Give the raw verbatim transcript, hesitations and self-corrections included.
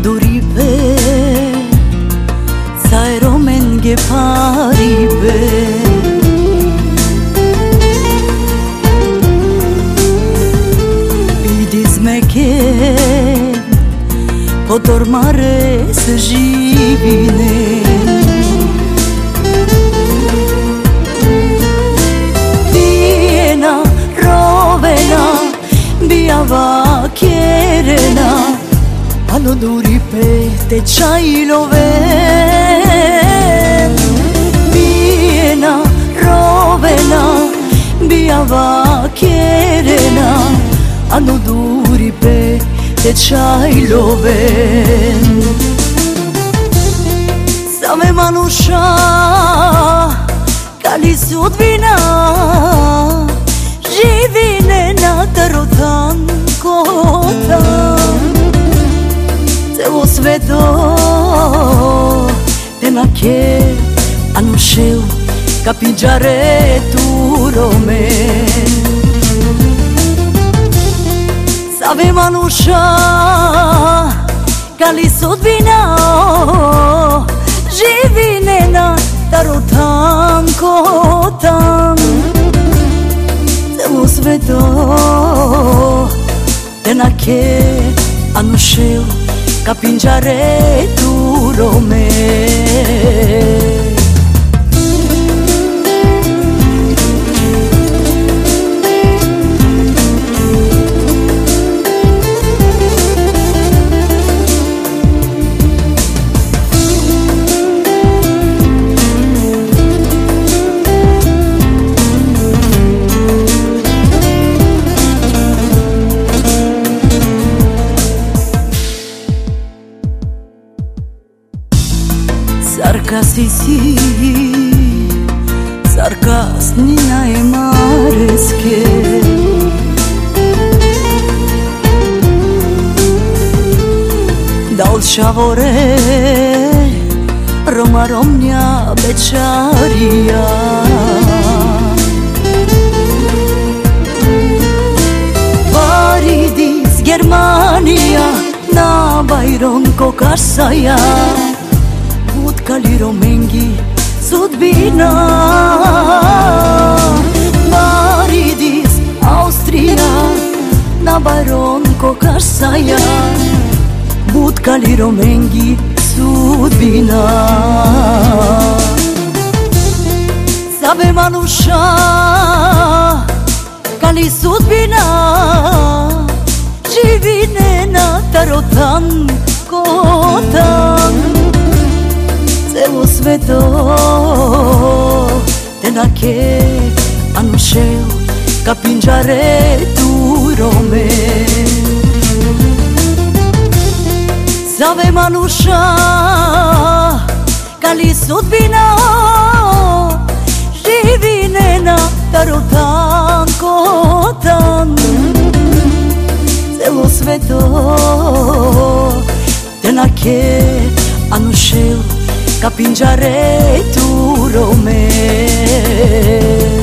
duripe Sai romen ge paribe Pidis me ke Po dormare së živine Dijena, rovena Bijava kjerena Alo duripe te qajlove Bijena, rovena Bijava kjerena Alo duripe te qajlove Sa me manusha Kali sudbina Živine na tarotan kotan Celo sveto Te na ke Anusheu Kapinjare turome Save manusha Kali sudbina Živine na tarotan kotan Celo sveto Te na ke Anusheu Kapinjare turome Sarkasisi, sarkasnina e mareske Dal shavore, Roma romnja beqaria Paridis, Germania, na bajron kokarsaja Kaliro mengi sudbina Paridis, Austria Na baron kokarsaja But kaliro mengi sudbina Sabe manusha Kali sudbina Živine na tarotan kotan Celo sveto Te na ke Anusheu Kapinjare turome Save manusha Kali sudbina Živine na tarotan kotan Celo sveto Te na ke Anusheu Kapinjare turome